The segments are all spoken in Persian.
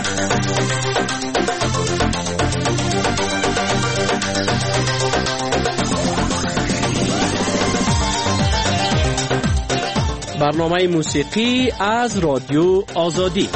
برنامه موسیقی از رادیو آزادی.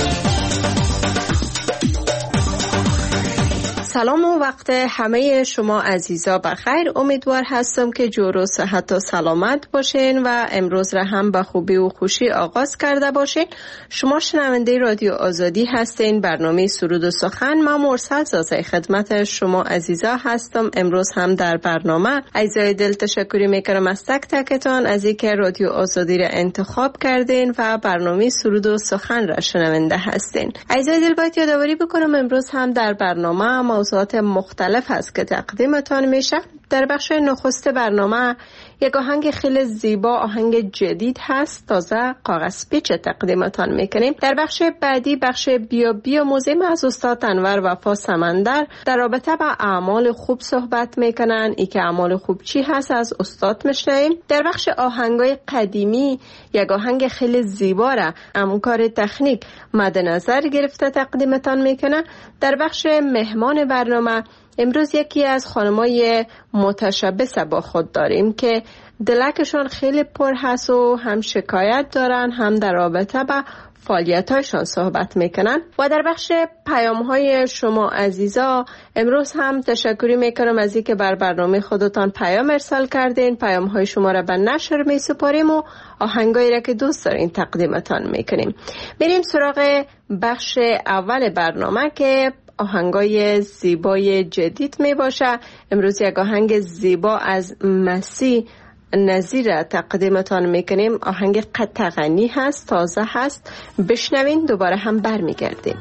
سلام و وقت همه شما عزیزا بخیر. امیدوار هستم که جور و صحت و سلامت باشین و امروز را هم به خوبی و خوشی آغاز کرده باشین. شما شنونده رادیو آزادی هستین. برنامه سرود و سخن، من مرسل زازای خدمت شما عزیزا هستم. امروز هم در برنامه عزیزای دل تشکری میکنم از تک تکتان از اینکه رادیو آزادی را انتخاب کردین و برنامه سرود و سخن را شنونده هستین. عزیزای دل باید یادآوری بکنم امروز هم در برنامه موضوعات مختلف هست که تقدیمتان میشه. در بخش نخست برنامه یک آهنگ خیلی زیبا، آهنگ جدید هست، تازه کاغذ پیچ تقدیمتان میکنیم. در بخش بعدی بخش بیا موزیم از استاد انور وفا سمندر در رابطه با اعمال خوب صحبت میکنن. ای که اعمال خوب چی هست از استاد میشنویم. در بخش آهنگای قدیمی یک آهنگ خیلی زیبا را همکار تکنیک مد نظر گرفته تقدیمتان میکنه. در بخش مهمان برنامه امروز یکی از خانمای متشبث با خود داریم که دلکشان خیلی پر هست و هم شکایت دارن هم در رابطه با فعالیت‌هایشان صحبت میکنن. و در بخش پیام‌های شما عزیزا امروز هم تشکری میکنم از اینکه بر برنامه خودتان پیام ارسال کردین. پیام‌های شما را به نشر میسپاریم و آهنگایی را که دوست دارین تقدیمتان میکنیم. بریم سراغ بخش اول برنامه که آهنگای زیبای جدید می باشه. امروز یک آهنگ زیبا از مسیح نظیر تقدیمتان میکنیم. آهنگ قطغنی هست، تازه هست. بشنوین دوباره هم برمیگردیم.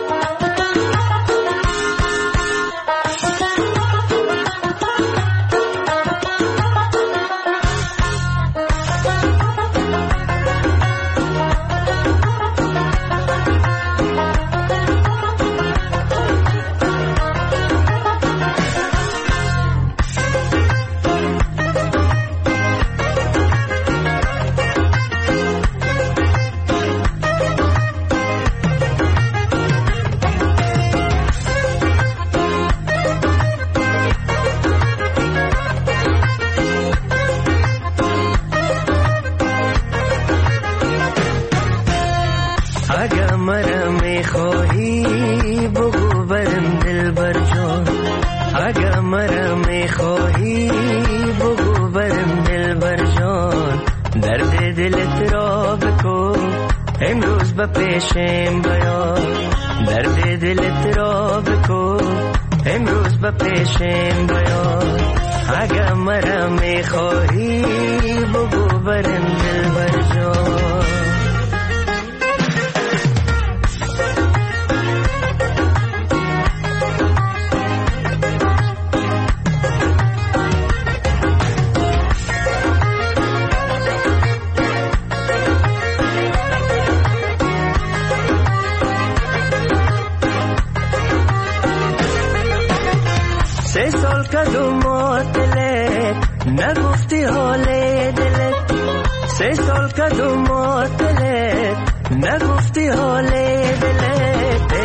پیشم بیار درد دلت را بکو امروز به پیشم بیار اگر مرا میخواهی بگو برم دل بر جان. نگفتی حال دلت 3 سال کدوم معطلت نگفتی حال دلت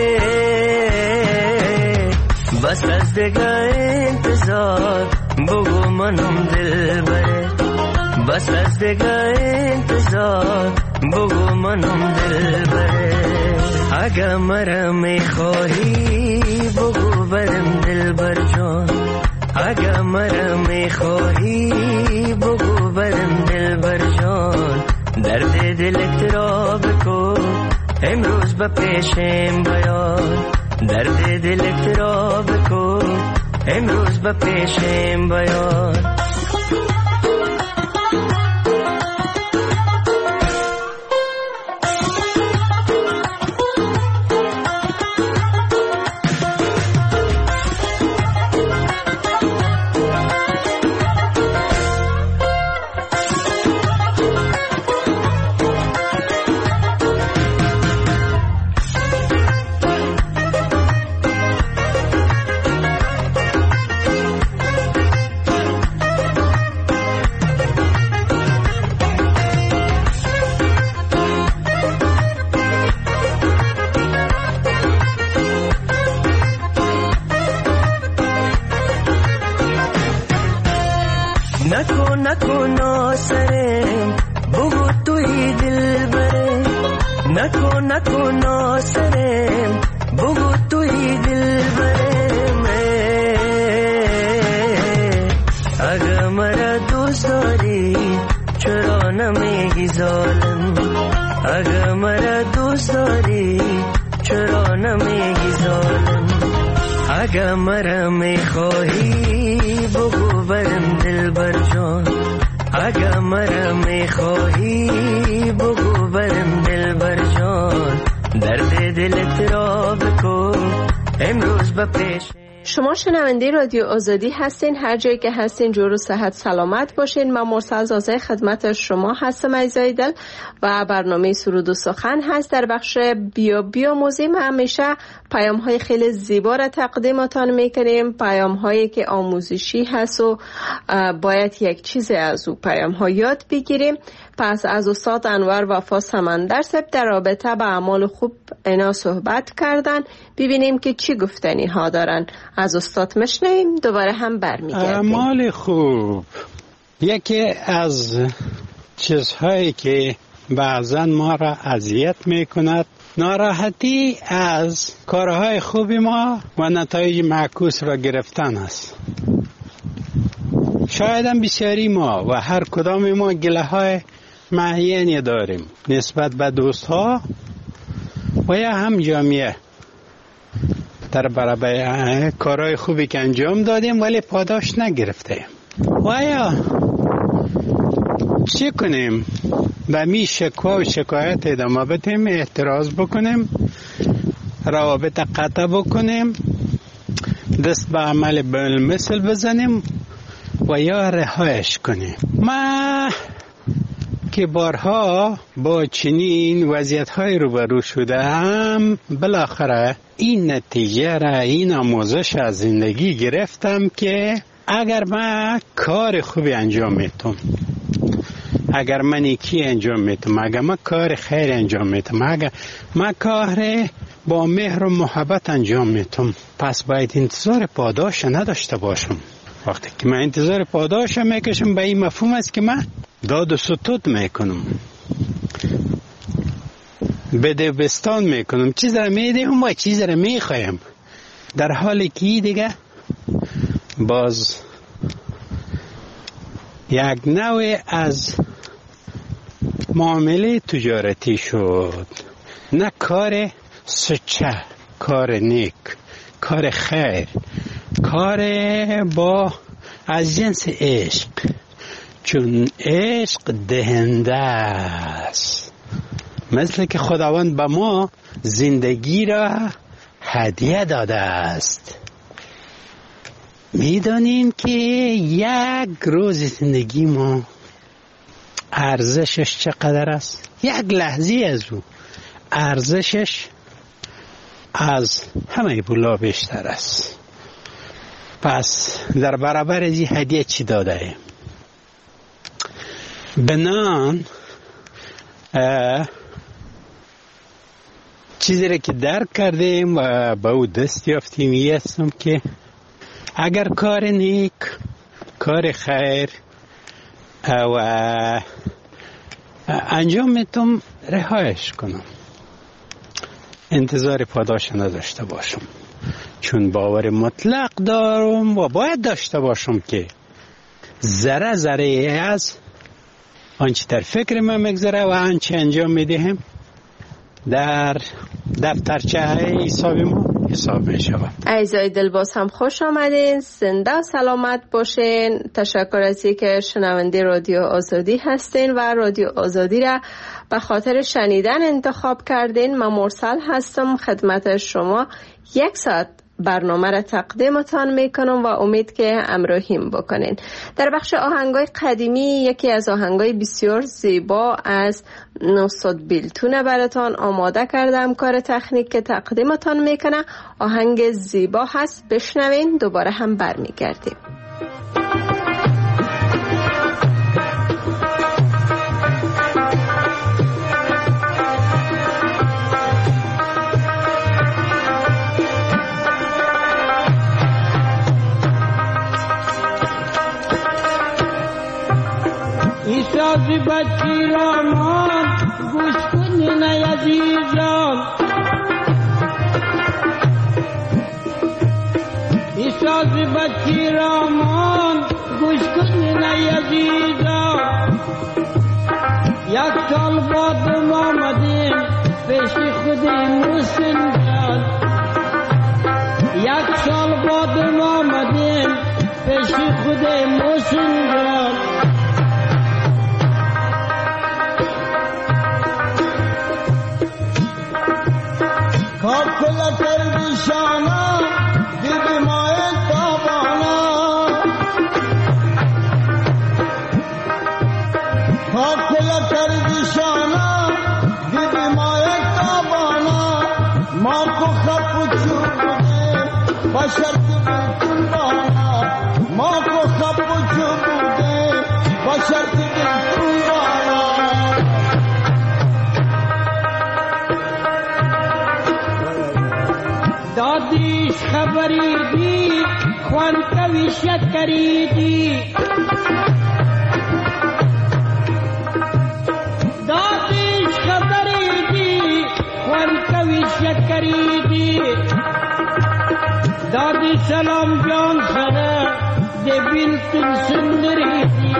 بس از دیگه انتظار بگو منم دل بره بس از دیگه انتظار بگو منم دل بره اگه مرا میخواهی بگو برم دل بر جان اگه مرا میخواهی بگو برم دل بر جان درد دلت را بکو امروز به پیشم بیار درد دلت را بکو امروز به پیشم بیار. نکو ناسرم بگو توی دل بره نکو ناسرم بگو توی دل برم اگر مرا دوست داری چرا نمیگی ظالم اگر مرا دوست داری چرا نمیگی ظالم اگر مرا میخواهی بگو برم دل بر جان اگر مرا میخواهی بگو برم دل بر جان درد دلت را بکن امروز به پیش. شما شنونده رادیو آزادی هستین. هر جایی که هستین جور و صحت سلامت باشین. من مرسل زازه خدمت شما هستم عزیزای دل و برنامه سرود و سخن هست. در بخش بیاموزیم همیشه پیام های خیلی زیبا را تقدیمتان میکنیم، پیام هایی که آموزشی هست و باید یک چیز از او پیام ها یاد بگیریم. پس از استاد انور وفا سمندر صاحب در رابطه با اعمال خوب اینا صحبت کردن، ببینیم که چی گفتنی ها دارن. از استاد مشنویم دوباره هم برمیگردیم. اعمال خوب یکی از چیزهایی که بعضا ما را اذیت میکند ناراحتی از کارهای خوب ما و نتایج معکوس را گرفتن است. شاید هم بسیاری ما و هر کدام ما گله های معینی داریم نسبت به دوست ها و یا هم جامعه در برابر کارهای خوبی که انجام دادیم ولی پاداش نگرفتیم. و یا چی کنیم؟ به می شکوا و شکایت ادامه بدیم، اعتراض بکنیم، روابط قطع بکنیم، دست به عمل بالمثل بزنیم و یا رهایش کنیم. ما که بارها با چنین وضعیت‌های روبرو شدم بالاخره این نتیجه را، این آموزش از زندگی گرفتم که اگر من کار خوبی انجام میتم، اگر من نیکی انجام میتم، اگر من کار خیر انجام میتم، اگر من کار با مهر و محبت انجام میتم، پس باید انتظار پاداش نداشته باشم. وقتی که من انتظار پاداش میکشم به این مفهوم است که من داد و ستود میکنم، بده بستان میکنم، چیز را میدهم و چیز را میخوایم، در حالی که دیگه باز یک نوع از معامله تجارتی شد. نه کار سچه، کار نیک، کار خیر، کار با از جنس عشق، چون عشق دهنده است. مثل که خداوند به ما زندگی را هدیه داده است. میدانیم که یک روز زندگی ما ارزشش چقدر است؟ یک لحظه از او ارزشش از همه بلا بیشتر است. پس در برابر از این هدیه چی داده ایم؟ بنان چیزی را که درک کردیم و به او دست یافتیم این هستم که اگر کار نیک، کار خیر و انجام میتم رهایش کنم، انتظار پاداش نداشته باشم، چون باور مطلق دارم و باید داشته باشم که ذره ذره از آنچه در فکر من میگذره و آنچه انجام میدهم در دفترچه حساب ما حساب میشود. عزیزای دل باز هم خوش آمدین، زنده سلامت باشین. تشکر از اینکه شنونده رادیو آزادی هستین و رادیو آزادی را به خاطر شنیدن انتخاب کردین. من مرسل هستم، خدمت شما یک ساعت برنامه را تقدیمتان میکنم و امید که همراهیم بکنین. در بخش آهنگای قدیمی یکی از آهنگای بسیار زیبا از استاد بیلتون براتان آماده کردم، کار تکنیک که تقدیمتان میکنه. آهنگ زیبا هست، بشنوین دوباره هم برمیگردیم. سازی بچی رامان گوش کنین ای عزیزان ای سازی بچی رامان گوش کنین ای عزیزان یک سال بعد آمدیم پیش خود محسن جان یک سال بعد آمدیم پیش خود محسن جان کاکل کردی شانا دیدی مای تابانا کاکل کردی شانا دیدی مای تابانا ما کو خب چوبه بشرط بالکل بانا ما کو خب چوبه بشرط بالکل بانا دادیش خبری دی خوان کوي شکری دی دادیش خبری دی خوان کوي شکری دی دادی سلام جان سره دی بلکل سندری دی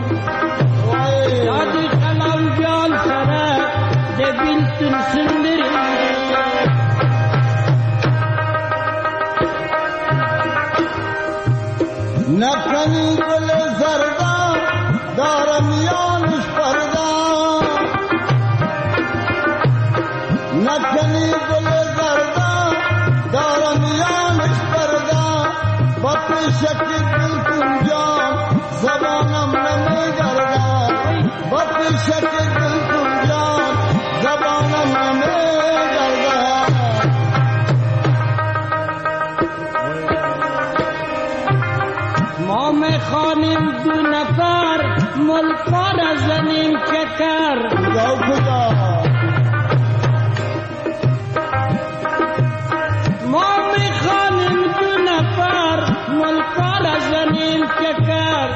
دادی سلام جان سره دی بلکل سندری دی نکنی گل زردا دارم یانش پردا نکنی گل زردا دارم یانش پردا باقی شکی دل کنجام زبانم نمیگردا باقی شکی دل کنجام زبانم نمیگردا ما میخوانیم دو نفر ملکار زنیم چکر خدا خدا ما میخوانیم دو نفر ملکار زنیم چکر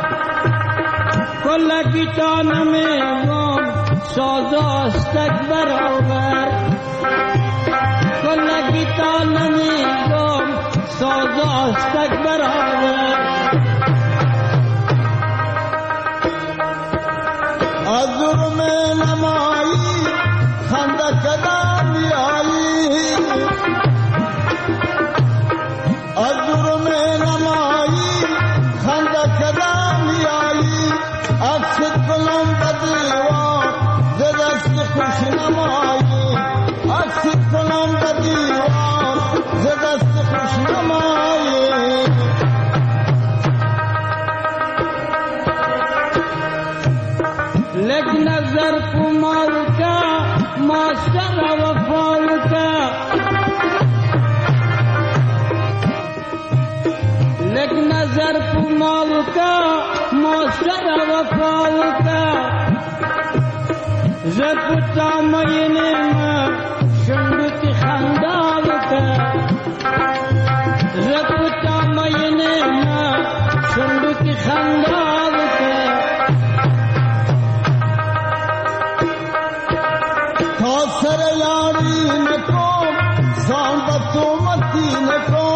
کلگی تا نمیگم سازاستک برابر کلگی تا نمیگم سازاستک برابر از ظلم نمایی خنده کدام بیایی از ظلم نمایی خنده کدام بیایی عکس کنم بدیوان ز دست خوش نمایی عکس کنم بدیوان ز دست خوش نمایی لگ نظر کمال کا ماسٹر وفال کا لگ نظر کمال کا ماسٹر وفال کا زبتا مینه ما شنگت خندال کا زبتا مینه ما شنگت خندال کا سر یاری نکو زانبتو متی نکو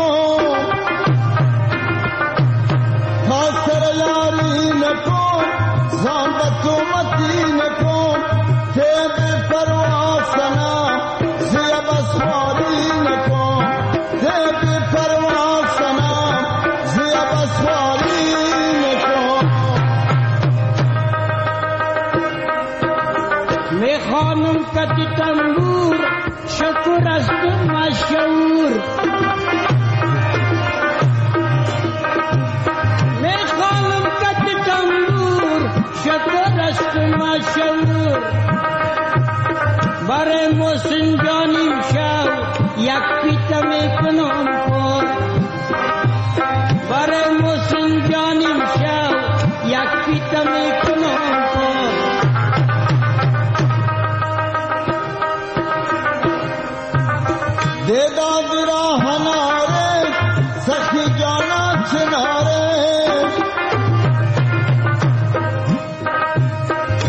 سر یاری نکو زانبتو متی نکو تیب پرواسنا زیب اسواری نکو تیب پرواسنا زیب اسواری نکو می خانم کتی تنبور شکر است مشهور می خانم کتی تنبور شکر است مشهور برای محسن جانیم شو یک پیتا می کنم پر برای محسن جانیم شو یک پیتا می کنم پر دیداد راہ نارے سخی جانا چنارے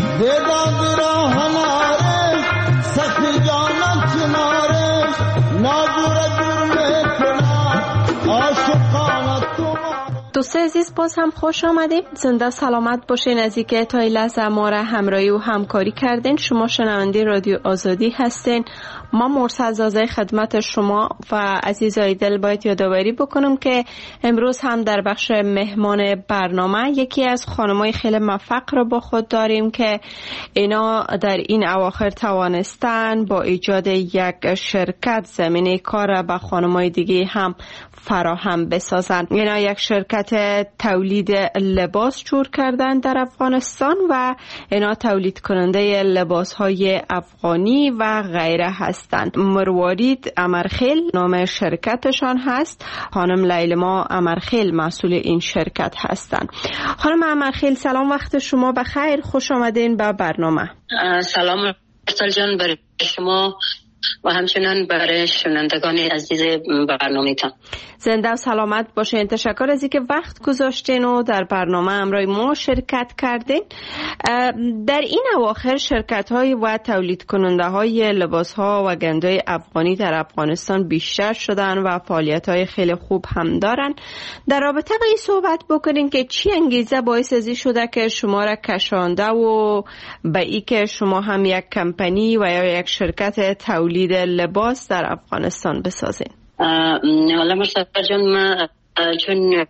دوست عزیز باز هم خوش آمدیم. زنده سلامت باشین. از اینکه تا این لحظه ما را همراهی و همکاری کردین. شما شنونده رادیو آزادی هستین. ما مرتضی زاده خدمت شما و عزیزای دل باید یادآوری بکنم که امروز هم در بخش مهمان برنامه یکی از خانمای خیلی موفق را با خود داریم که اینا در این اواخر توانستن با ایجاد یک شرکت زمینه کار را به خانمای دیگه هم فراهم بسازن. اینا یک شرکت تولید لباس جور کردن در افغانستان و اینا تولید کننده لباس های افغانی و غیره هستند. مروارید امرخیل نام شرکتشان هست. خانم لیلما امرخیل مسئول این شرکت هستند. خانم امرخیل سلام، وقت شما بخیر، خوش آمدین به برنامه. سلام ارسل جان برای شما و همچنان برای شنوندگان عزیز برنامه‌تان. زنده و سلامت باشین. تشکر از اینکه وقت گذاشتین و در برنامه همراه ما شرکت کردین. در این اواخر شرکت‌های و تولید کننده‌های لباس‌ها و گندهای افغانی در افغانستان بیشتر شدن و فعالیت‌های خیلی خوب هم دارن. در رابطه با این صحبت بکنین که چی انگیزه باعث ازی شده که شما را کشانده و به این که شما هم یک کمپانی و یا یک شرکت تولید لباس در افغانستان بسازین؟ حالا مرتضی جان، من چون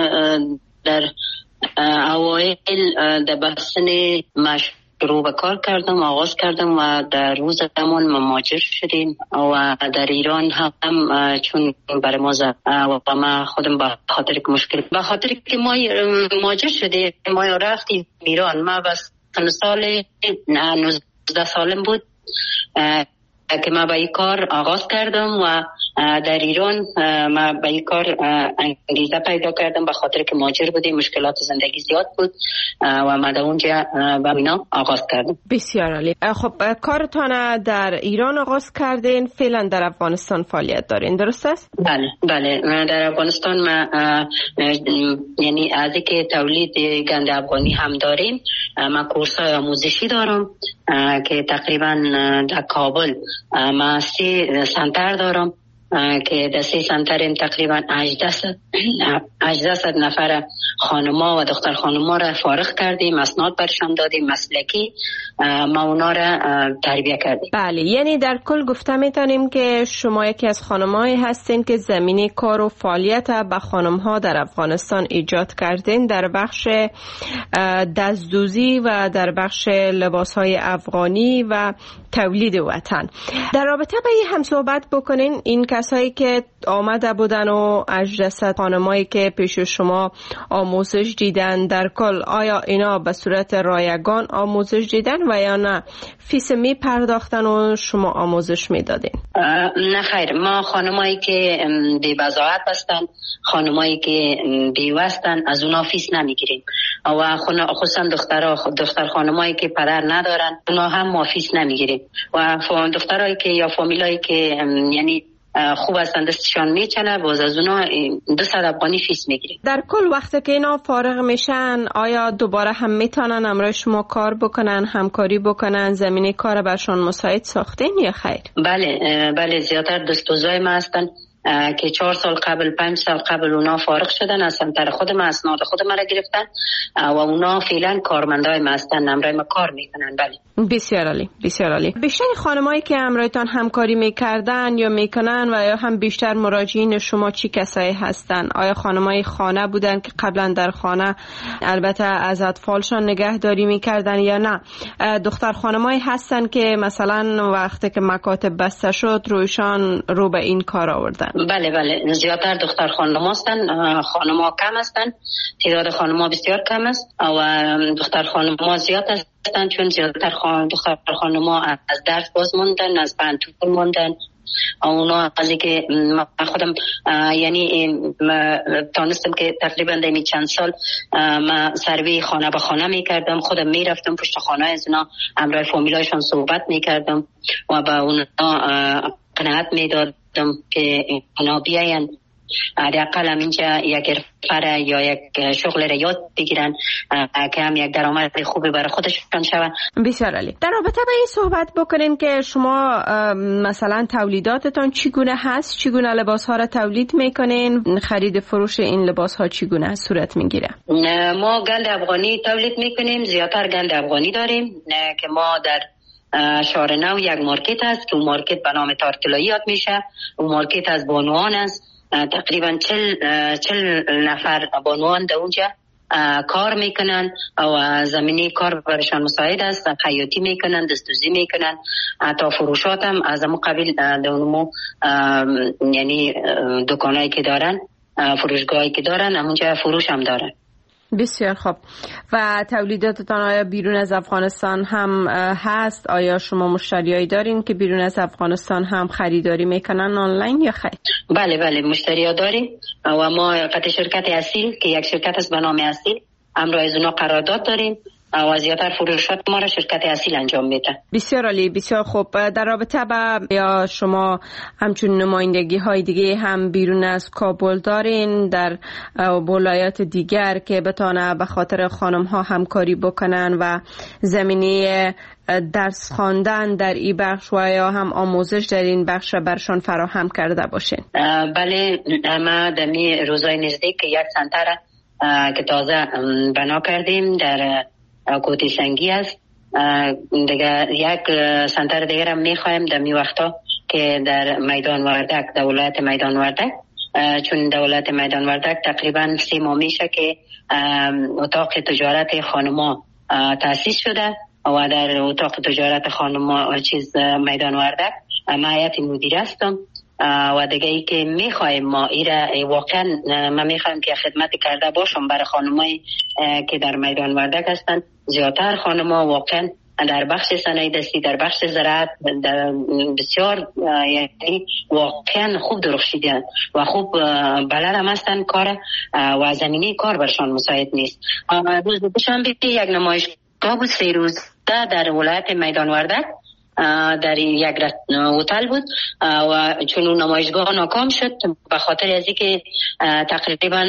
در اوایل در بحثن شروع به کار کردم، آغاز کردم و در روز زمان مهاجر شدیم و در ایران هم چون برای ما و ما خودم به خاطر که ما مهاجر شدیم، ما رفتیم ایران. ما بس سال 19 سالم بود که ما به این کار آغاز کردم و در ایران ما به این کار انگیزه پیدا کردم به خاطر که مهاجر بودیم، مشکلات زندگی زیاد بود و ما در اونجا به اینا آغاز کردم. بسیار عالی. خب کارتان در ایران آغاز کردین، فعلا در افغانستان فعالیت دارین، درست است؟ بله در افغانستان ما یعنی از اینکه تولید گند افغانی هم داریم، ما کورس‌های آموزشی دارم که تقریبا در کابل ما 3 سنتر دارم که در 3 سنتر تقریبا 1800 نفر خانما و دختر خانما را فارغ کردیم، اسناد برشان دادیم، مسلکی ما اونا را تربیه کردیم. بله، یعنی در کل گفته میتونیم که شما یکی از خانمایی هستین که زمینه کار و فعالیت به خانمها در افغانستان ایجاد کردین در بخش دستدوزی و در بخش لباسهای افغانی و تولید وطن. در رابطه با این هم صحبت بکنین، این کسایی که آمده بودن و 800 خانمایی که پیش شما آموزش دیدن در کل، آیا اینا به صورت رایگان آموزش دیدن و یا نه فیس می پرداختن و شما آموزش می دادین؟ نه خیر، ما خانمایی که بی بضاعت هستن، خانمایی که بیوه هستن، از اونا فیس نمیگیریم و خصوصا دختر خانمایی که پدر ندارن اونا هم ما فیس نمیگیریم و دخترایی که یا فامیلایی که یعنی خوب هستند دستشان میچنه، باز از اونا 200 افغانی فیس میگیریم. در کل وقتی که اینا فارغ میشن آیا دوباره هم میتونن همراه شما کار بکنن، همکاری بکنن، زمینه کار برشان مساعد ساختین یا خیر؟ بله زیادتر دستوزای ما هستن که 4 سال قبل 5 سال قبل اونا فارغ شدن، از سنتر خود ما اسناد خود ما را گرفتن و اونا فعلا کارمندای ما هستن، همراه ما کار میکنن. بله بسیار عالی. بیشتر خانمایی که همراهتان همکاری میکردن یا میکنن و یا هم بیشتر مراجعین شما چی کسایی هستن؟ آیا خانمای خانه بودن که قبلا در خانه البته از اطفالشان نگهداری میکردن یا نه دختر خانمایی هستن که مثلا وقتی که مکاتب بسته شد رویشان رو به این کار آوردن؟ بله زیادتر دختر خانم هستن، خانم‌ها کم هستن، تعداد خانم‌ها بسیار کم است و دختر خانم‌ها زیاد هستن چون زیادتر دختر خانم‌ها از درس باز موندن، از پانتون موندن. اونا از اینکه من خودم یعنی تانستم که تقریبا در چند سال من سروی خانه به خانه میکردم، خودم میرفتم پشت خانه از اونا همراه فامیلایشان صحبت میکردم و با اونا قناعت میدادم که اونا بیاین حداقل هم اینجا یک فرع یا یک شغل را یاد بگیرن که هم یک درآمد خوبی برای خودشون شود. بسیار عالی. در رابطه با این صحبت بکنیم که شما مثلا تولیداتتان چگونه هست؟ چگونه لباس ها را تولید میکنین؟ خرید فروش این لباس ها چگونه صورت میگیره؟ ما گند افغانی تولید میکنیم، زیادتر گند افغانی داریم که ما در شهر نو یک مارکت هست که اون مارکت به نام تارتلایی یاد میشه. اون مارکت از بانوان است، تقریبا 40 نفر بانوان در اونجا کار میکنن و زمینه کار برشان مساعد است، خیاطی میکنن، دستوزی میکنن، تا فروشات هم از همون قبیل دونمو یعنی دکانایی که دارن، فروشگاهایی که دارن همونجا فروش هم دارن. بسیار خوب. و تولیداتتان آیا بیرون از افغانستان هم هست؟ آیا شما مشتریایی دارین که بیرون از افغانستان هم خریداری میکنن آنلاین یا خیر؟ بله مشتری‌ها داریم و ما قطع شرکت اصیل که یک شرکت است به نام اصیل همراه از اونا قرارداد داریم و زیادتر فروشات ما را شرکت اصیل انجام میده. بسیار عالی، بسیار خوب. در رابطه با یا شما همچون نمایندگی های دیگه هم بیرون از کابل دارین در ولایات دیگر که بتونه به خاطر خانم ها همکاری بکنن و زمینه درس خواندن در این بخش و یا هم آموزش در این بخش برشان فراهم کرده باشین؟ بله، ما در می روزای نزدیک یک سنتر که تازه بنا کردیم در کوتی سنگی است. دیگه یک سنتر دیگر هم میخوایم در می وقتا که در میدان وردک، در ولایت میدان وردک، چون در ولایت میدان وردک تقریبا 3 ماه میشه که اتاق تجارت خانما تأسیس شده و در اتاق تجارت خانما میدان وردک من هیئت مدیره هستم و دیگه ای که میخوایم ما ایره واقعا ما میخوایم که خدمت کرده باشم برای خانمایی که در میدان وردک هستن. زیادتر خانما واقعا در بخش صنایع دستی، در بخش زراعت در بسیار یعنی واقعا خوب درخشیدن و خوب بلد هم هستن کار و زمینه کار برشان مساعد نیست. روز دوشنبه یک نمایشگاه بود 3 روز در ولایت میدان وردک در یک هتل بود و چون اون نمایشگاه ناکام شد به خاطر از اینکه تقریبا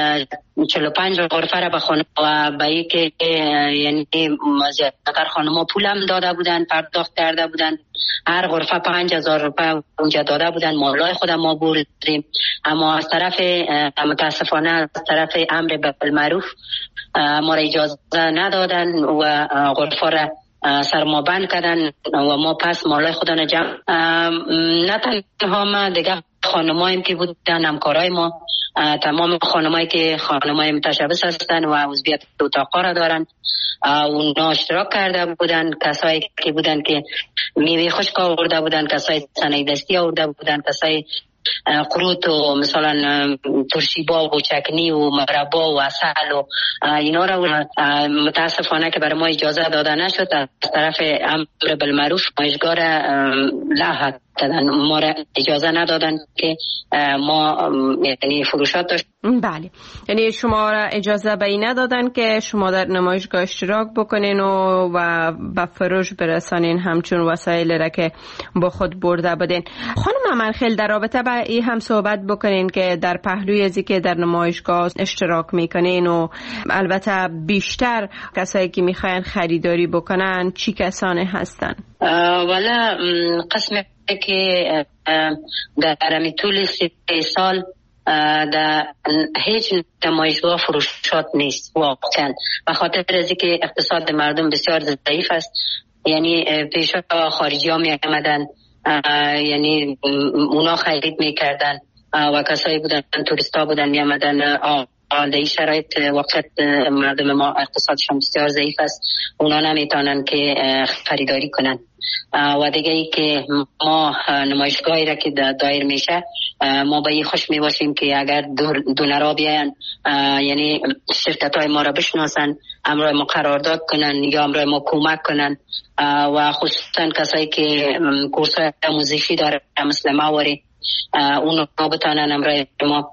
45 غرفه را به خانم و به اینکه یعنی زیادتر خانم‌ها پولم داده بودن، پرداخت کرده بودن، هر غرفه 5000 روپیه اونجا داده بودن، مالای خود ما بردیم، اما از طرف متاسفانه از طرف امر بالمعروف ما را اجازه ندادن و غرفه را سرما بند کردن و ما پس مالای خودانو جمع نه تنها ما دیگه خانمایی که بودن همکارای ما تمام خانمایی که خانمای متشبث هستن و عضویت اتاقا را دارن اونا اشتراک کرده بودن، کسایی که بودن که میوه خشک آورده بودن، کسایی صنایع دستی آورده بودن، کسایی قروت و مثلا ترشیبا و چکنی و مربا و عسل و اینا را متاسفانه که برای ما اجازه داده نشد از طرف امر بالمعروف نمایشگاه را لغو کردن، ما را اجازه ندادن که ما یعنی فروشات داشت. بله، یعنی شما را اجازه به این ندادن که شما در نمایشگاه اشتراک بکنین و به فروش برسانین همچون وسایل را که با خود برده بدین. خانم امرخیل، در رابطه با این هم صحبت بکنین که در پهلوی ازی که در نمایشگاه اشتراک میکنین و البته بیشتر کسایی که میخواین خریداری بکنن چی کسانی هستن؟ والا قسمی که در طول 3 سال در هیچ نمایشگاه فروشات نیست واقعا، به خاطر از اینکه اقتصاد مردم بسیار ضعیف است. یعنی پیشا خارجی ها می آمدن، یعنی اونا خرید می کردن و کسایی بودن توریست ها بودن می آمدن. در این شرایط وقت مردم ما اقتصادشون بسیار ضعیف است، اونا نمیتونن که خریداری کنن. و دیگه ای که ما نمایشگاهی را که دایر میشه ما به این خوش می باشیم که اگر دونرها بیاین یعنی شرکت های ما را بشناسن، همراه ما قرارداد کنن یا همراه ما کمک کنن و خصوصا کسایی که کورس های آموزشی داره مثل ماوری اونو بتانن همراه ما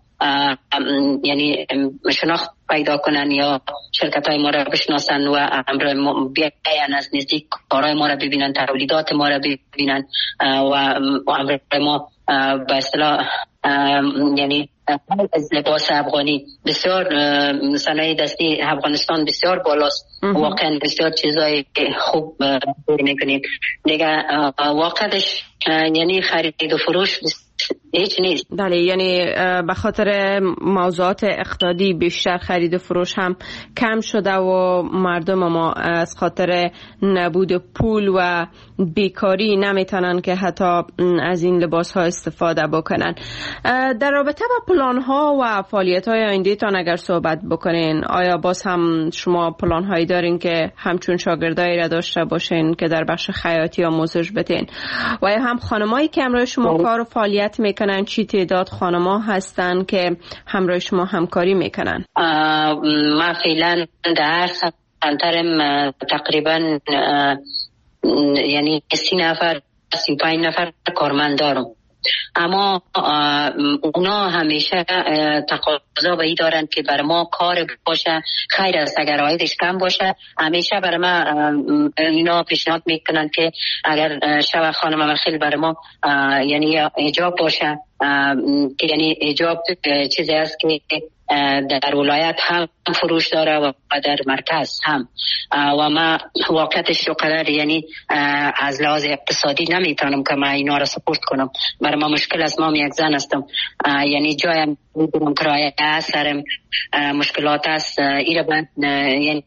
یعنی شناخت پیدا کنن یا شرکت های ما را بشناسن و همراه ما بیاین از نزدیک کارهای ما را ببینن، تولیدات ما را ببینن و همراه ما به اصطلاح یعنی از لباس افغانی بسیار صنایع دستی افغانستان بسیار بالاست. واقعا بسیار چیزای خوب میکنیم دیگه. واقعش یعنی خرید و فروش هیچ نیست. بله، یعنی به خاطر موضوعات اقتصادی بیشتر خرید و فروش هم کم شده و مردم ما از خاطر نبود پول و بیکاری نمیتونن که حتی از این لباس ها استفاده بکنن. در رابطه با پلان ها و فعالیت های آینده تان اگر صحبت بکنین، آیا باز هم شما پلان هایی دارین که همچون شاگردایی را داشته باشین که در بخش خیاطی آموزش بدین؟ و یا هم خانمایی که همراه شما کار و فعالیت میکنن، چی تعداد خانما هستن که همراه شما همکاری میکنن؟ ما فعلا در سنترم تقریبا یعنی 30 نفر 35 نفر کارمند دارم، اما اونا همیشه تقاضا به این دارن که برای ما کار باشه، خیر است اگر عایدش کم باشه. همیشه برای ما اینا پیشنهاد میکنن که اگر شب خانم خیلی برای ما یعنی ایجاب باشه، که یعنی ایجاب چیزی است که در ولایت هم فروش داره و در مرکز هم، و ما واقعیتش رو قدر یعنی از لحاظ اقتصادی نمیتونم که ما اینا رو سپورت کنم. برای ما مشکل است، ما یک زن هستم، یعنی جایم میدونم کرایه سرم مشکلات است. ایره باید یعنی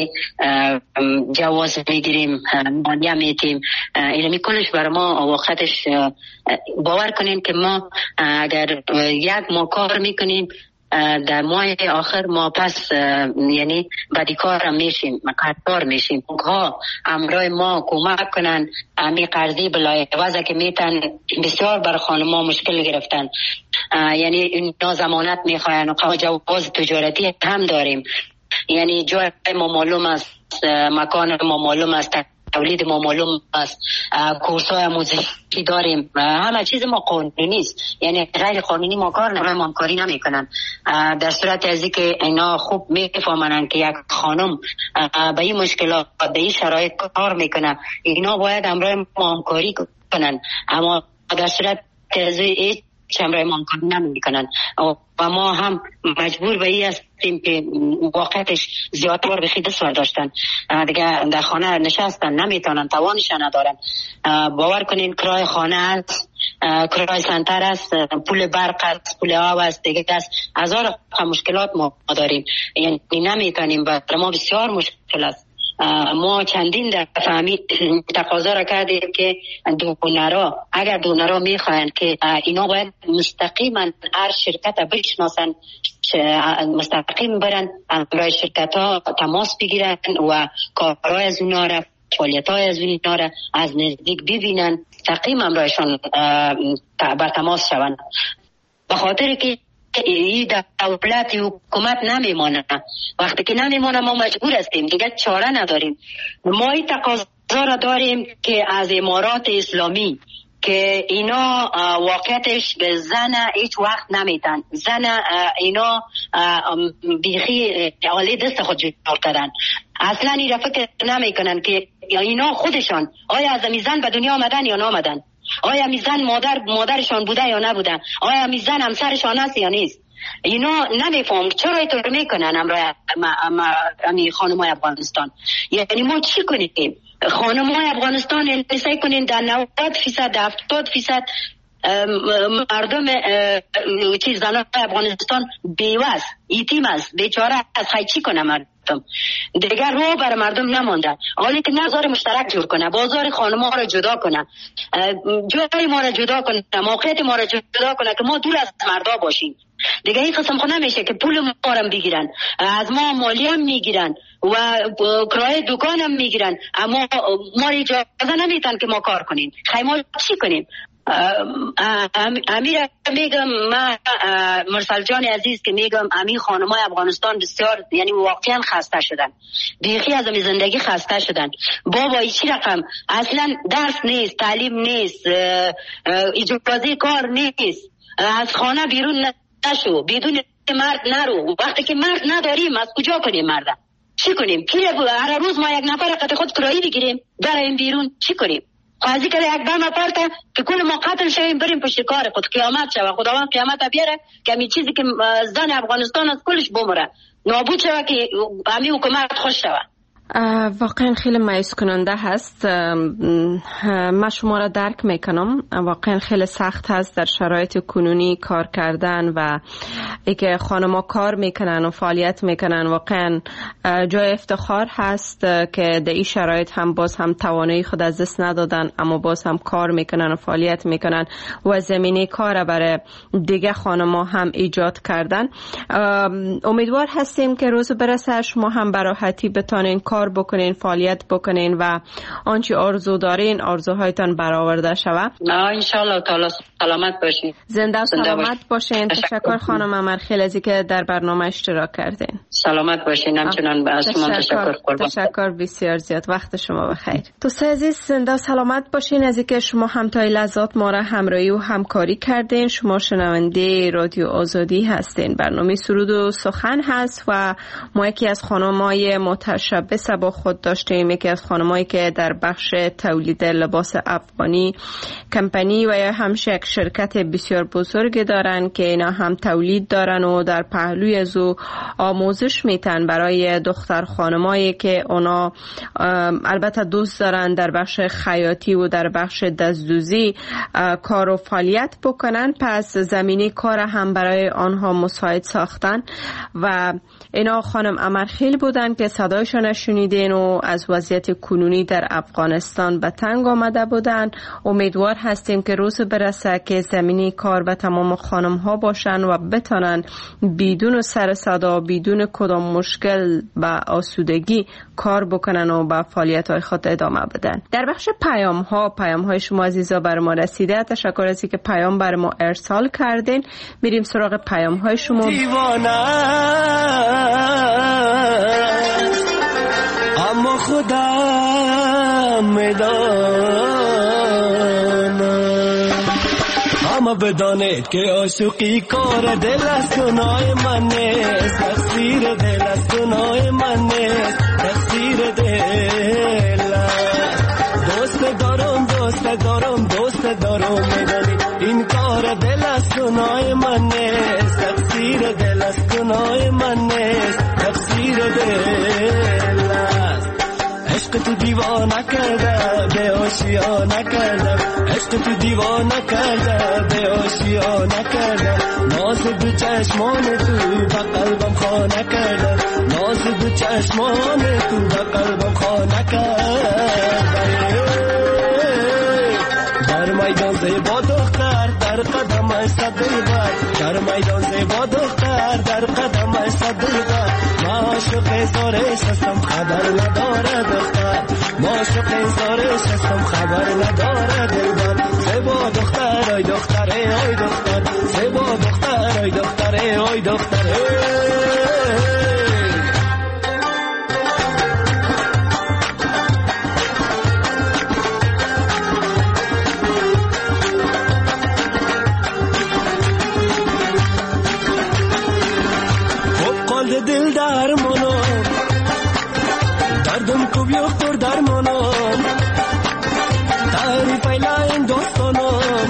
جواز میگیریم، مالیه میتیم، اینو میکنش برای ما واقعیتش. باور کنین که ما اگر یک ماه کار میکنیم در ماه آخر ما پس یعنی بدیکار هم میشیم، مقدار میشیم. ها امرای ما کمک کنن، امی قرضی بلای وضع که میتن بسیار بر خانما مشکل گرفتن، یعنی اینا ضمانت میخواین و جواز تجارتی هم داریم، یعنی جای ما معلوم است، مکان ما معلوم است، تولید ما معلوم است، کورس‌های آموزشی داریم، همه چیز ما قانونی است، یعنی غیر قانونی ما کار نمی‌کنن، ما کاری نمی‌کنن. در صورت از اینکه اینا خوب میفهمن که یک خانم به این مشکلات به این شرایط کار میکنه، اینا باید همراه ما همکاری کنن، اما در صورت از همراه ما همکاری نمی‌کنن و ما هم مجبور به این هستیم که واقعیتش زیادتر به خیلی دست داشتن دیگه در خانه نشستن، نمیتونن، توانش ندارن. باور کنین کرای خانه است، کرای سنتر است، پول برق است، پول آب است، دیگه است، هزار مشکلات ما داریم، یعنی نمیتونیم، برای ما بسیار مشکل است. ما چندین دفعه تقاضا را کردیم که دونرها اگر دونرها میخواین که اینا باید مستقیما هر شرکت بشناسن، مستقیم برن برای شرکت ها تماس بگیرن و کارهای از اونا را، فعالیت های از اونا را از نزدیک ببینن، مستقیم برایشان بر تماس شون، به خاطر که این دولت حکومت نمیمانه. وقتی که نمیمانه ما مجبور هستیم، دیگه چاره نداریم. ما این تقاضا را داریم که از امارات اسلامی که اینا واقعیتش به زن هیچ وقت نمیتن، زن اینا بیخی عالی دست خود جور کردن، اصلا این را فکر نمیکنن که اینا خودشان آیا از زن به دنیا آمدن یا نامدن، آیا میزن مادرشان بوده یا نبوده، آیا میزن همسرشان است یا نیست. اینا نمیفهم چرا اینطور میکنن امرای خانمای افغانستان. یعنی ما چی کنیم؟ خانمای افغانستان سعی کنین در 90% 70% مردم زنان افغانستان بیوه یتیم است، بیچاره از خیلی چی کنه مردم دیگر رو برای مردم نمانده. حالی که نظر مشترک جور کنه، بازار خانم‌ها را جدا کنه، جای ما را جدا کنه، موقعیت ما را جدا کنه که ما دور از مردا باشیم. دیگه این قسم خود نمیشه که پول ما را بگیرن، از ما مالیه هم میگیرن و کرایه دکان هم میگیرن، اما ما اجازه نمیدن که ما کار کنیم. خیلی ما چی کنیم؟ امیر میگم، من مرسل جان عزیز که میگم امیر خانمای افغانستان بسیار یعنی واقعا خسته شدن، بیخی از زندگی خسته شدن. بابا چی رقم اصلا درس نیست، تعلیم نیست، اجازه کار نیست، از خانه بیرون نشو، بدون مرد نرو. وقتی که مرد نداریم از کجا کنیم؟ مردم چی کنیم؟ هر روز ما یک نفر قطع خود کرایی بگیریم برای این بیرون چی کنیم؟ قاضی کرده یک دم پارت که کل ما قتل شویم بریم پشت کار خود قیامت شوه خداوند قیامت بیاره که می چیزی که زن افغانستان از کلش بمره نابود شوه که همی حکومت خوش شوه. واقعا خیلی مایوس کننده هست. من شما را درک میکنم. واقعا خیلی سخت هست در شرایط کنونی کار کردن و ای که خانما کار میکنن و فعالیت میکنن. واقعا جای افتخار هست که در این شرایط هم باز هم توانایی خود از دست ندادن اما باز هم کار میکنن و فعالیت میکنن و زمینه کار برای دیگه خانما هم ایجاد کردن. امیدوار هستیم که روز برسه شما هم به راحتی بتونین کار بکنین، فعالیت بکنین و آنچه آرزو دارین آرزوهایتان برآورده شود. ان شاء الله تعالی سلامت باشین. زنده و سلامت باشین. تشکر خانم امر خیلی از اینکه در برنامه اشتراک کردین. سلامت باشین. همچنان از شما تشکر قربان. تشکر بسیار زیاد. وقت شما بخیر. دوستان عزیز زنده و سلامت باشین. از اینکه شما هم تا لحظات ما را همراهی و همکاری کردین. شما شنونده رادیو آزادی هستین. برنامه سرود و سخن هست و ما یکی از خانم‌های متشبث با خود داشتیم. یکی از خانمایی که در بخش تولید لباس افغانی کمپانی و یا همش یک شرکت بسیار بزرگ دارن که اینا هم تولید دارن و در پهلوی از او آموزش میتن برای دختر خانمایی که اونا البته دوست دارن در بخش خیاطی و در بخش دستدوزی کار و فعالیت بکنن. پس زمینه کار هم برای آنها مساعد ساختن و اینا خانم امرخیل بودن که صدایشان شنیدین و از وضعیت کنونی در افغانستان به تنگ آمده بودن. امیدوار هستیم که روز برسه که زمینی کار به تمام خانم ها باشن و بتانن بدون سر صدا بدون کدام مشکل به آسودگی کار بکنن و به فعالیت های خود ادامه بدن. در بخش پیام های شما عزیزا بر ما رسیده. تشکر از اینکه پیام بر ما ارسال کردین. میریم سراغ پیام های شما. اما خدا میداند اما بدانید که عاشقی کار دل است گناه من نیست تقصیر دل است گناه من نیست تقصیر دل است دوست دارم میدانید این کار دل است گناه من نیست تقصیر دل است گناه من نیست تقصیر دل است عشق تو دیوانه کرده به آشیانه کردم عشق تو دیوانه کرده به آشیانه کردم ناز دو چشمان تو به قلبم خانه کردم ناز دو چشمان تو به قلبم خانه کردم در میدان زیبا دختر در قدم صد دلبر در میدان زیبا دختر در قدم صد دلبر ما عاشق زارش هستم خبر نداره دختر ما عاشق زارش هستم خبر نداره دلبر زیبا دختر آی دختر آی دختر زیبا دختر آی دختر آی دختر دل درمانم دردم کو بیاختر درمانم تعریف ایلاین دوستانم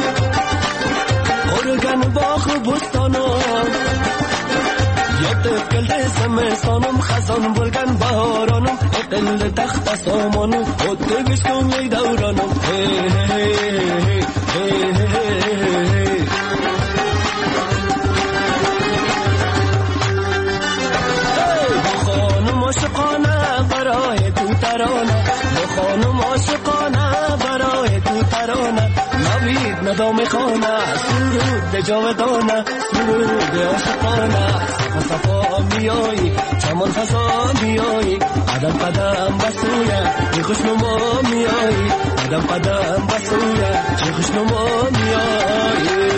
ارگن باخ و بستانم یاد کل زمستانم خزان بلگن بهارانم دل تخت سامانم خود گشتم ای دورانم عاشقانه برای تو ترانه خانم عاشقانه برای تو ترانه نوید ندام خانه سرود به جاودانه سرود عاشقانه صفا میایی چمان خزا میایی قدم قدم بسویه چه خوشنما میایی قدم قدم بسویه چه خوشنما میایی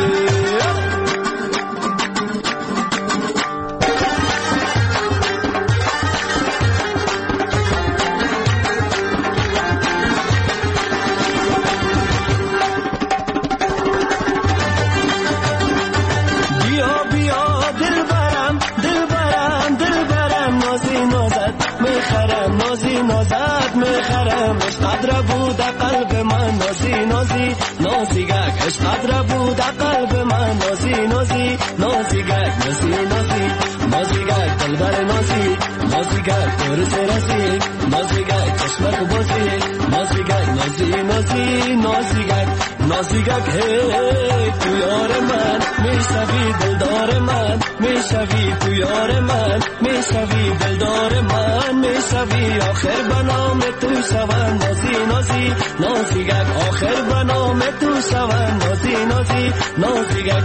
نازی نازد میخرم قدر بود قلب من نازی نازی نازیگک عشقت را بود قلب من نازی نازی نازیگک نازی نازی نازیگک دلبر نازی نازیگک دور سرسی نازیگک چشمک بازی نازیگک نازی نازی نازیگک نازیگک هی تو یار من میشوی دلدار من میشوی تو یار من میشوی دلدار من میشوی آخر بنام تو شوم نازی نازی نازیگک آخر بنام تو شوم نازی نازی نازیگک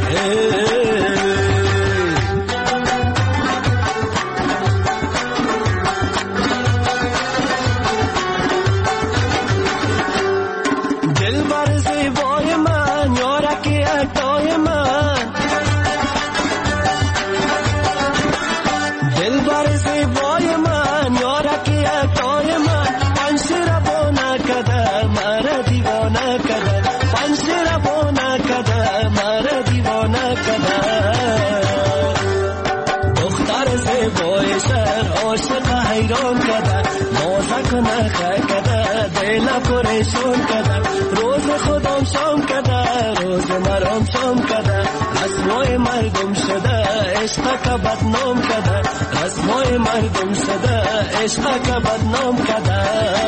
دلبر زیبای من یارکی اکتای من دلبر زیبای من یارکی اکتای من پنشیر بانه کده مرا دیوانه کده پنشیر بانه کده مرا دیوانه کده دختر زیبای شهر عاشق حیران کده نازک نخه کده دل پریشان کده روز خودم شام کده روز مرام شام کده رسمای مردم شده عشق که بدنام کده رسمای مردم شده عشق که بدنام کده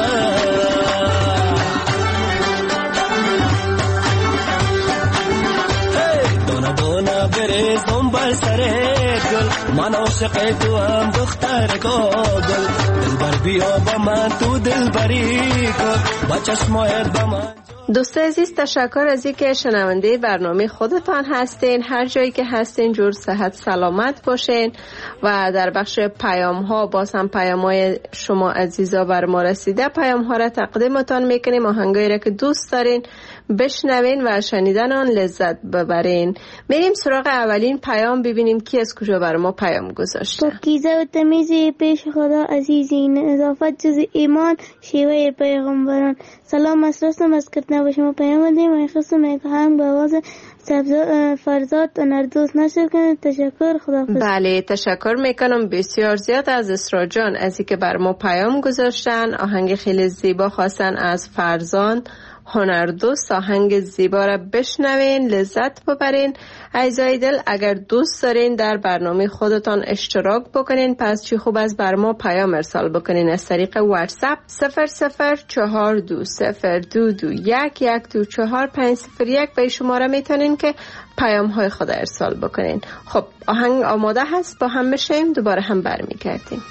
دانه دانه بریزم بر سر گل من عاشق تو هم دختر کابل دلبر بیا با من تو دلبری کن با چشمایت با من. دوست عزیز تشکر از اینکه شنونده برنامه خودتان هستین. هر جایی که هستین جور صحت سلامت باشین و در بخش پیام ها باز هم پیام های شما عزیزا بر ما رسیده. پیام ها را تقدیمتان میکنیم، آهنگایی را که دوست دارین بشنوین و شنیدن آن لذت ببرین. میریم سراغ اولین پیام ببینیم کی از کجا بر ما پیام گذاشته. پاکیزه و تمیزی پیش خدا عزیزی، نظافت جز ایمان شیوه پیغمبران. سلام اسرستم از کتنه با شما پیام دیم و خواستم یک هنگ به آواز فرزاد و نردوس نشر کنید. تشکر، خداحافظ. بله تشکر میکنم بسیار زیاد از اسرا جان از اینکه بر ما پیام گذاشتن. آهنگ خیلی زیبا خواستن از فرزان هنردوست. آهنگ زیبا را بشنوین لذت ببرین. عزیزای دل اگر دوست دارین در برنامه خودتان اشتراک بکنین پس چی خوب از بر ما پیام ارسال بکنین از طریق واتساپ 004222112451 به شماره میتونین که پیام های خود ارسال بکنین. خب آهنگ آماده هست، با هم بشیم دوباره هم برمیگردیم.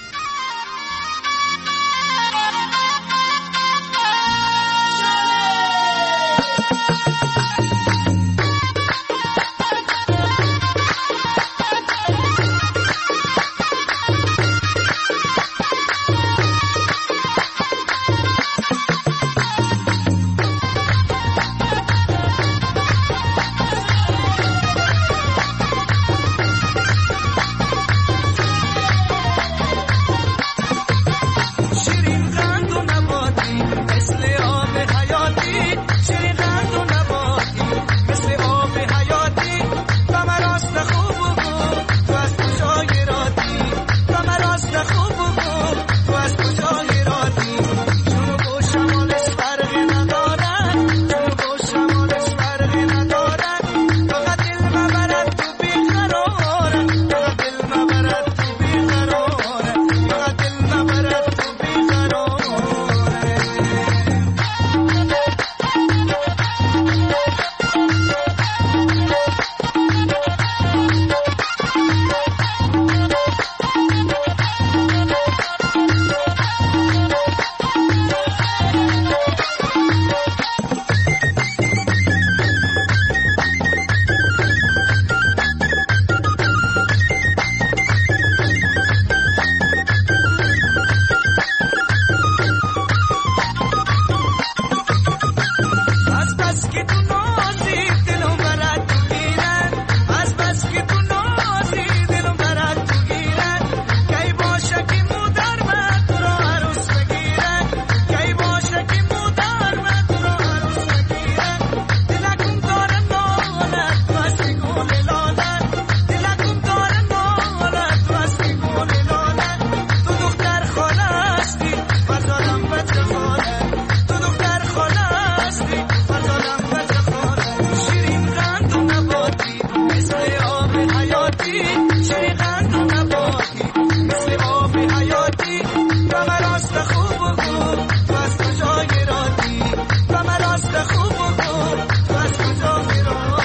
حیاتی شیرین قند و نباتی مثل آب حیاتی و مراست خوب و خوب تو از کجا گراتی و مراست خوب و خوب تو از کجا گراتی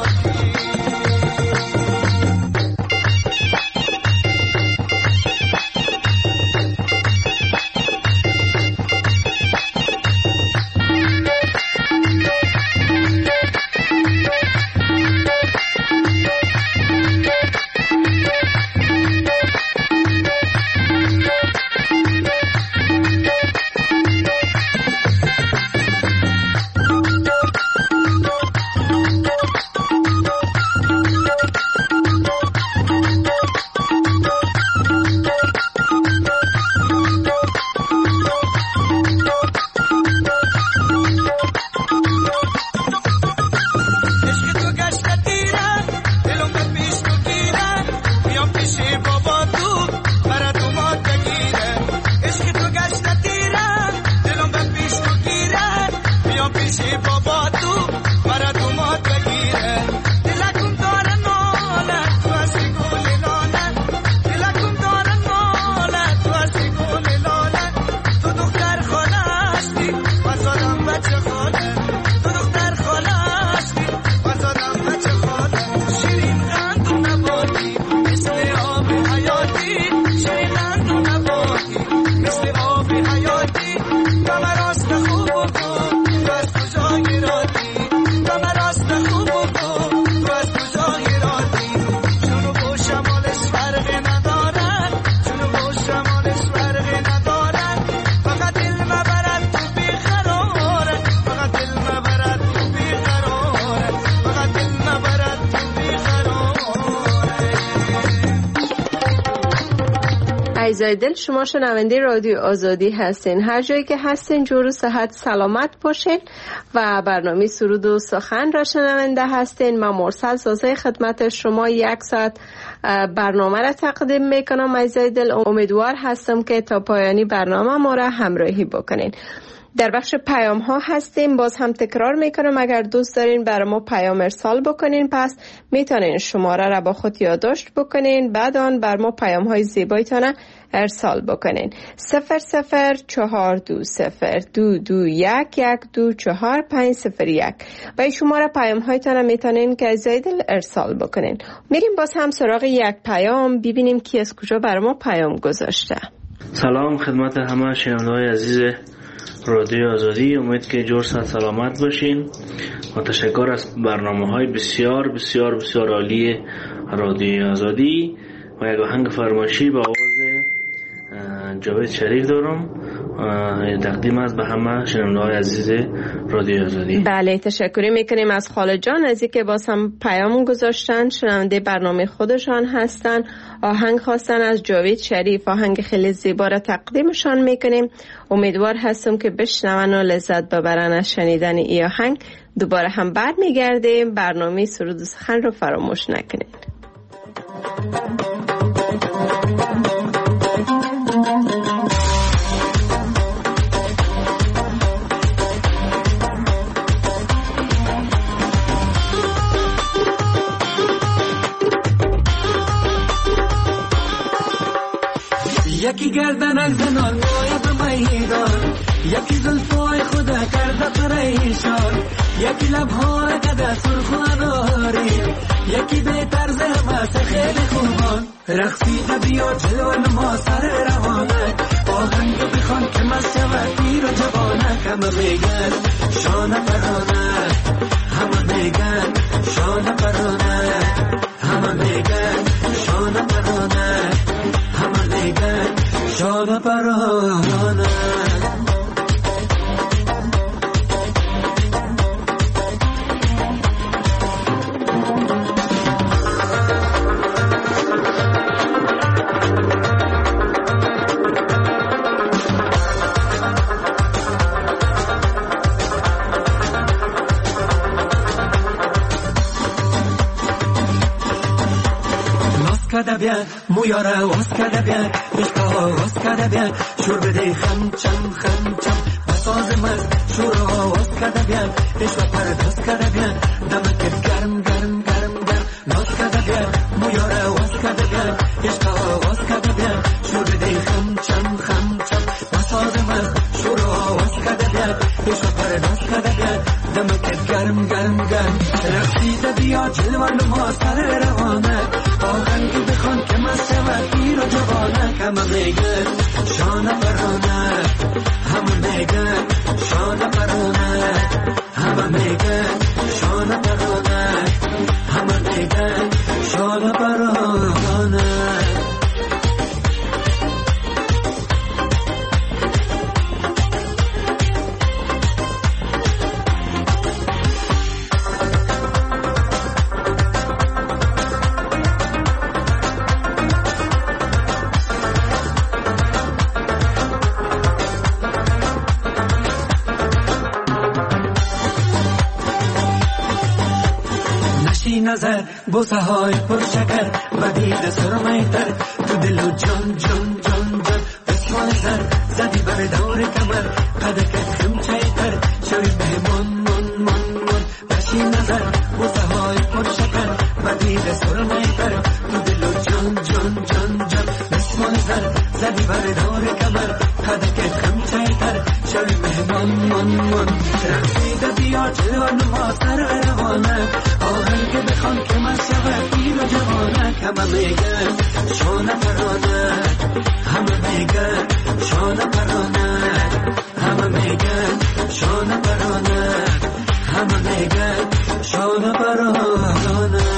عزیزای دل، شما شنونده رادیو آزادی هستین. هر جایی که هستین جور و صحت سلامت باشین و برنامه سرود و سخن را شنونده هستین. من مرسل سازه خدمت شما 1 ساعت برنامه را تقدیم میکنم. عزیزای دل، امیدوار هستم که تا پایانی برنامه ما را همراهی بکنین. در بخش پیام ها هستیم. باز هم تکرار میکنم اگر دوست دارین برای ما پیام ارسال بکنین پس میتونین شماره را با خود یادداشت بکنین، بعد آن بر ما پیام های زیبایتان ارسال بکنین. 00420222112450501 و این شماره پیام هایتان میتونین که از دل ارسال بکنین. میریم باز هم سراغ یک پیام ببینیم کی از کجا برای ما پیام گذاشته. سلام خدمت همه شنونده‌های عزیز رادیو آزادی، امید که جور صحت سلامت باشین و تشکر از برنامه‌های بسیار بسیار بسیار عالی رادیو آزادی. و یک آهنگ فرمایشی با آواز جاوید شریف دارم تقدیم است به همه شنونده‌های عزیز رادیو آزادی. بله، تشکر میکنیم از خاله جان از اینکه باز هم پیام گذاشتن. شنونده برنامه خودشان هستن. آهنگ خواستن از جاوید شریف، آهنگ خیلی زیبا را تقدیمشان میکنیم. امیدوار هستم که بشنون و لذت ببرن از شنیدن این آهنگ. دوباره هم برمیگردیم. برنامه سرود و سخن رو فراموش نکنید. یکی گردن از زنان مایه به میدان، یکی زلفای خدا کرده پریشان، یکی لبهای قده سرخ و اناری، یکی به طرز همه خیلی خوبان. رقصیده بیا جلو نما سر روانک، آهنگ بخوان که مست شود پیر و جوانک. همه میگن شانه پرانک، همه میگن شانه پرانک، همه میگن شانه پرانک، همه میگن شانه پرانک. کده بیا مویاره واس کده بیا بشکا واس کده بیا شور بده خم چم خم چم بساز مست شور واس کده بیا عشق پرداز کده بیا دمک گرم گرم گرم گرم ناز کده بیا مویاره نظر بوسه های پرشکر و دید سرمایتر تو دل و جان جان جان جان بسمان زر زدی بر دور کمر قدکت خمچیتر شوی به من من من من بشی نظر بوسه های پرشکر و دید سرمایتر تو دل و جان جان جان جان بسمان زر زدی بر دور کمر قدکت خمچیتر شوی به من من من رقصیده بیا جوان ما سر روانه آهنگ بخوان که من شود پیر و جوانه همه میگن شانه پرانه همه میگن شانه پرانه همه میگن شانه پرانه همه میگن شانه پرانه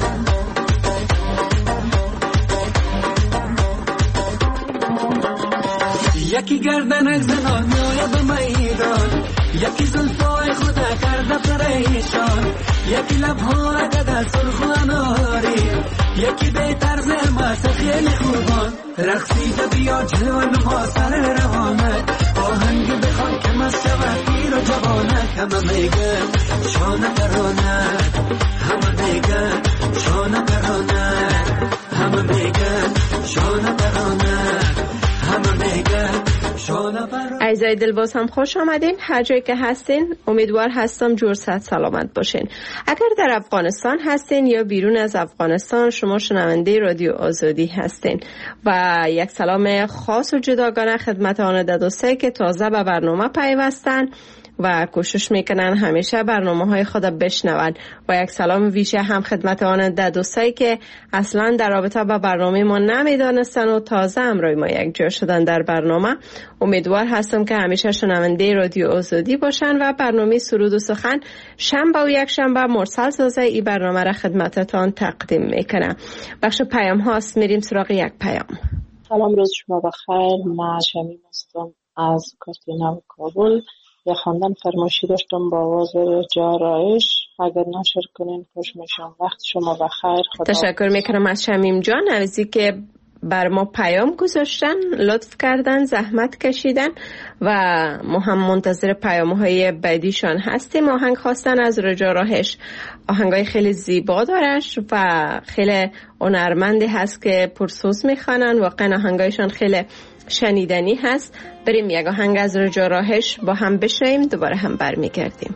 یکی گردنک زنان میای به میدان یکی زلفای خدا کرده پریشان یکی لبها را گده سرخ و اناری یکی به طرز مست خیلی خوبان رقصیده بیا جوان ما سر روانه آهنگ بخوان که مست شود پیر و جوانه همه میگن شانه پرانه همه میگن شانه پرانه همه میگن شانه پرانه همه میگن شانه پرانه. اعزای دل باز هم خوش آمدین. هر جایی که هستین امیدوار هستم جور صحت سلامت باشین. اگر در افغانستان هستین یا بیرون از افغانستان شما شنونده رادیو آزادی هستین و یک سلام خاص و جداگانه خدمت آن دوستایی که تازه به برنامه پیوستن و کوشش میکنن همیشه برنامه‌های خود بشنون و یک سلام ویژه هم خدمت آن دوستایی که اصلا در رابطه با برنامه ما نمیدانستن و تازه همراه ما یک جا شدن در برنامه. امیدوار هستم که همیشه شنونده رادیو آزادی باشن و برنامه سرود و سخن شنبه و یک شنبه مرسل سازه این برنامه را خدمتتان تقدیم میکنه. بخش پیام هاست، میریم سراغ یک پیام. سلام، روز شما بخیر. من شمیم هستم از کاتینا کابل. یه خواندن فرمایشی داشتم با آواز جارایش، اگر نشر کنین خوش میشم. وقت شما بخیر. تشکر میکنم از شمیم جان عزیزی که بر ما پیام گذاشتن، لطف کردن، زحمت کشیدن و ما هم منتظر پیام های بعدیشان هستیم. آهنگ خواستن از رجا راهش، آهنگای خیلی زیبا دارش و خیلی هنرمندی هست که پرسوز میخوانن، واقعا آهنگایشان خیلی شنیدنی هست. بریم یک آهنگ از رجا راهش با هم بشنویم، دوباره هم برمیگردیم.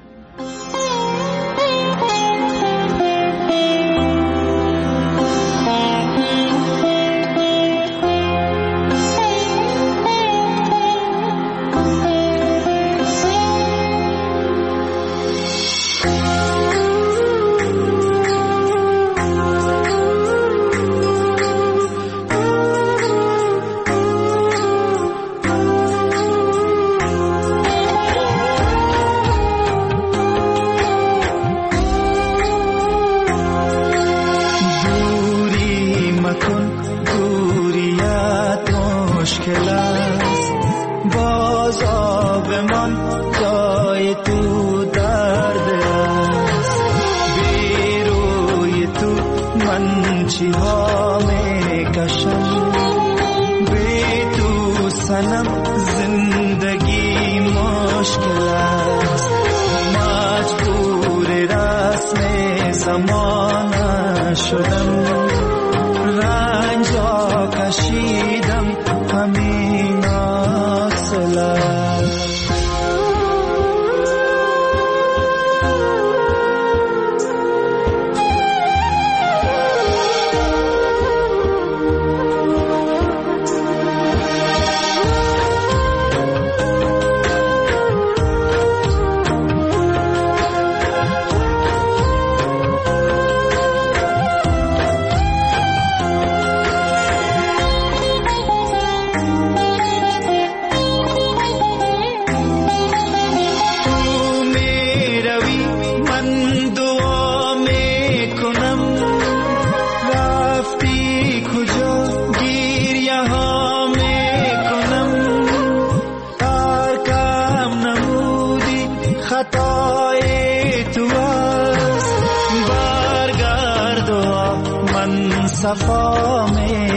صفا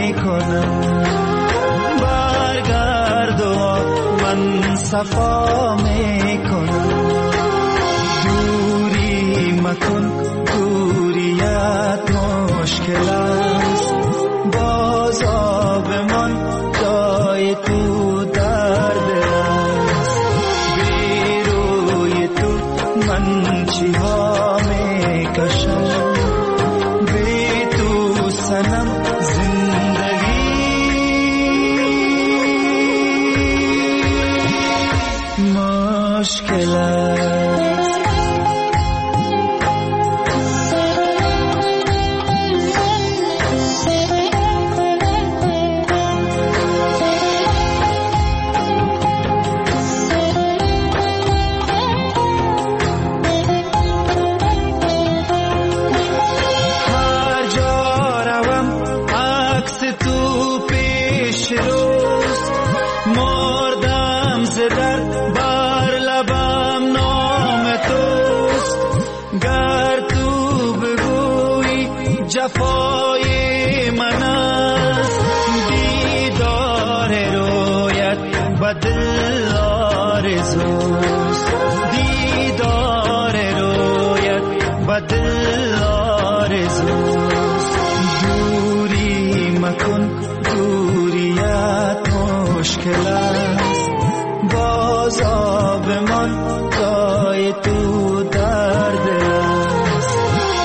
میکنم برگرد و من صفا میکنم دوری مکن دوریت دوریت مشکل است، باز آبمان جای تو درد است. بی روی تو من چی ها می کشم، بی تو سنم زندگی مشکل است. جفای من است دیدار رویت بدل آرزوست، دیدار رویت بدل آرزوست. دوری مکن دوریت مشکل است، باز آبمان جای تو درد است.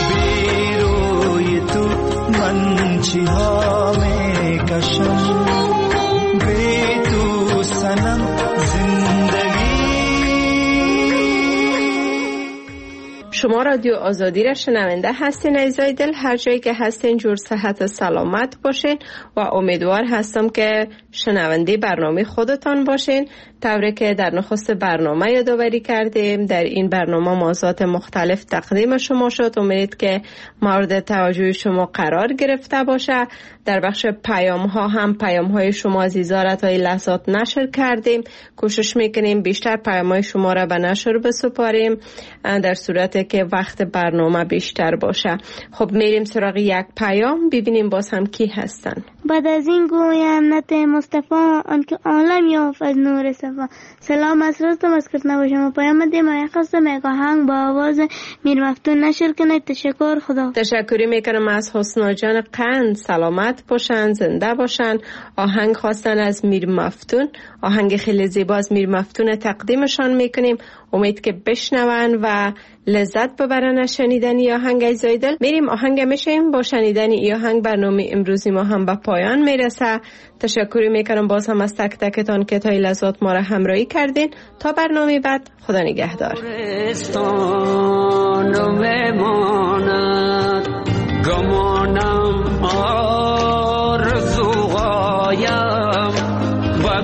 من چی ها می کشم، بی تو سنم زندگی. شما رادیو آزادی را شنونده هستین عزیزای دل. هر جایی که هستین جور صحت و سلامت باشین و امیدوار هستم که شنونده برنامه خودتان باشین. طوری که در نخست برنامه یادآوری کردیم، در این برنامه موضوعات مختلف تقدیم شما شد. امید که مورد توجه شما قرار گرفته باشه. در بخش پیام ها هم پیام های شما عزیزا را تا این لحظات نشر کردیم. کوشش میکنیم بیشتر پیام های شما را به نشر بسپاریم در صورتی که وقت برنامه بیشتر باشه. خب میریم سراغ یک پیام، ببینیم باز هم کی هستن. بعد از این گویم نت مصطفی آنکه عالم یافت از نور صفا. سلام از راست مسکت نباشم و پیام دیم خواستم یک آهنگ با آواز میر مفتون نشر کنید. تشکر. خدا. تشکری میکنم از حسنا جان قند. سلامت باشن، زنده باشن. آهنگ خواستن از میر مفتون، آهنگ خیلی زیبا از میر مفتون تقدیمشان میکنیم. امید که بشنون و لذت ببرن از شنیدن ای آهنگ عزیزای دل. میریم آهنگ میشیم. با شنیدن ای آهنگ برنامه امروزی ما هم به پایان میرسه. تشکری میکنم باز هم از تک تکتان که تا این لحظات ما را همراهی کردین. تا برنامه بعد، خدا نگهدار. گمانم آرزوهایم و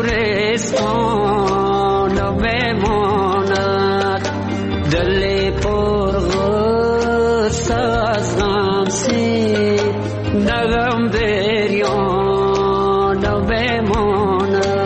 گورستان بماند. دل پر غصه از غم سی نغم بریان بماند.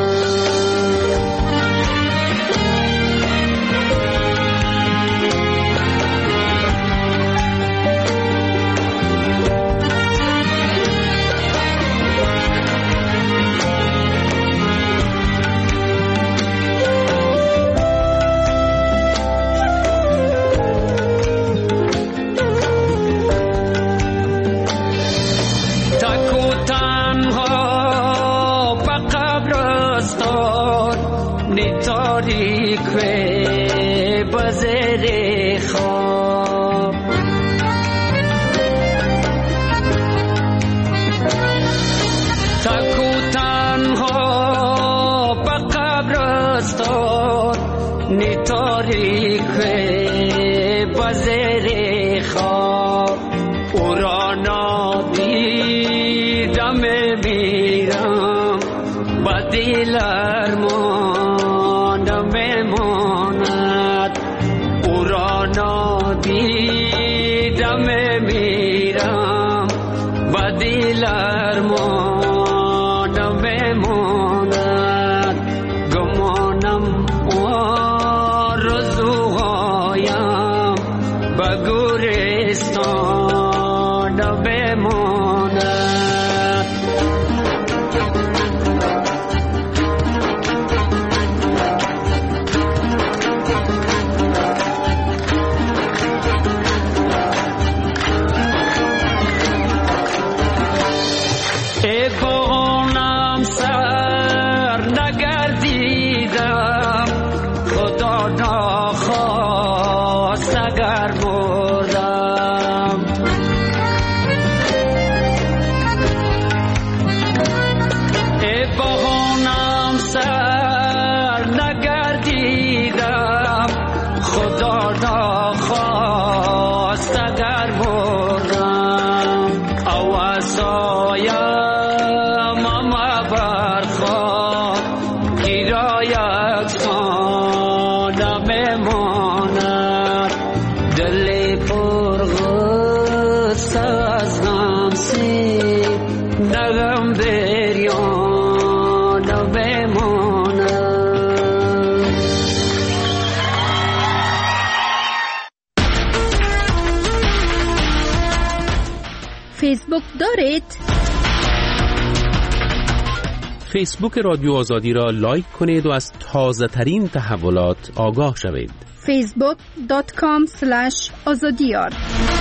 سایه ما برخواد ایرا یکسان بماند دل پر غصه از غم سی نغم بریان بماند. فیسبوک دارید؟ فیسبوک رادیو آزادی را لایک کنید و از تازه ترین تحولات آگاه شوید. facebook.com/azadiyar